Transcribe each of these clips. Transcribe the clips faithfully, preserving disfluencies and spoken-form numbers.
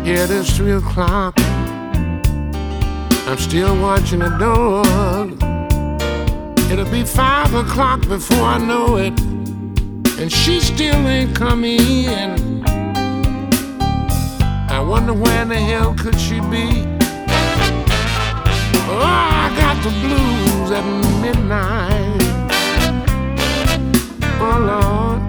It is three o'clock. I'm still watching the door. It'll be five o'clock before I know it, and she still ain't come in. I wonder where in the hell could she be? Oh, I got the blues at midnight. Oh, Lord.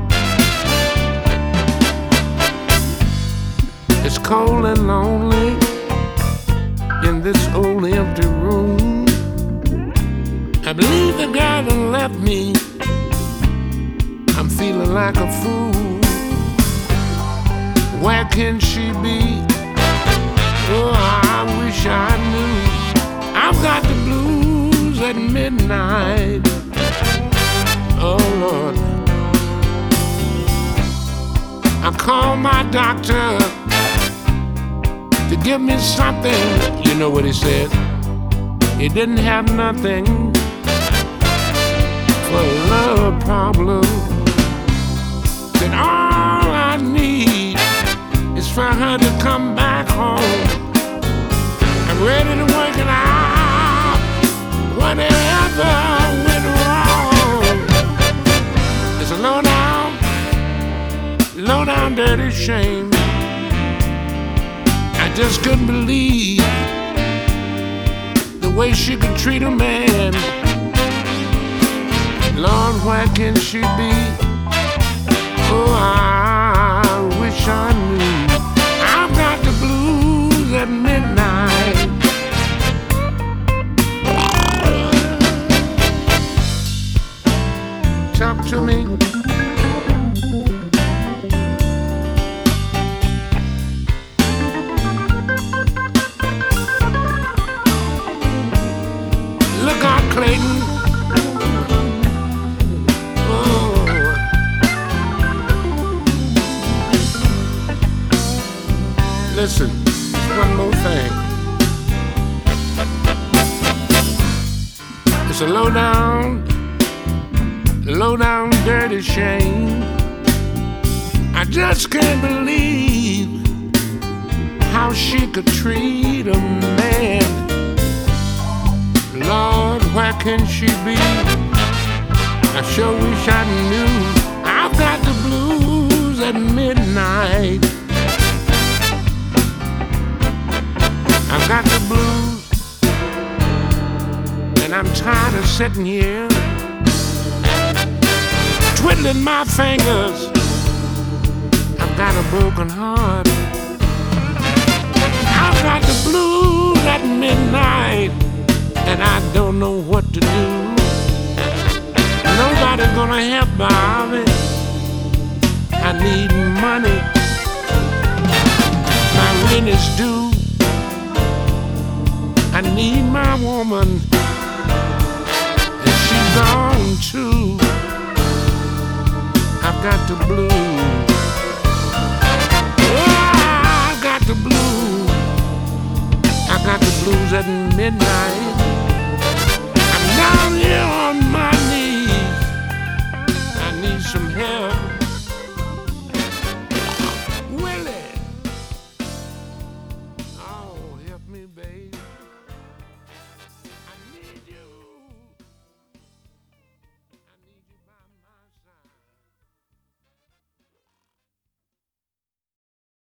It's cold and lonely in this old empty room. I believe the girl done left me. I'm feeling like a fool. Where can she be? Oh, I wish I knew. I've got the blues at midnight. Oh, Lord. I called my doctor to give me something. You know what he said? He didn't have nothing for a love problem. Said all I need is for her to come back home. I'm ready to work it out, whatever went wrong. It's a low down, low down dirty shame. I just couldn't believe the way she could treat a man. Lord, where can she be? Oh, I wish I knew. I've got the blues at midnight. Talk to me. Look out, Clayton. Oh. Listen, one more thing. It's a low down, low down dirty shame. I just can't believe how she could treat a man. Lord, where can she be? I sure wish I knew. I've got the blues at midnight. I've got the blues, and I'm tired of sitting here twiddling my fingers. I've got a broken heart. I've got the blues at midnight, and I don't know what to do. Nobody's gonna help Bobby. I need money. My rent is due. I need my woman, and she's gone too. I've got the blues. Oh, I got the blues. I got the blues at midnight. I'm down here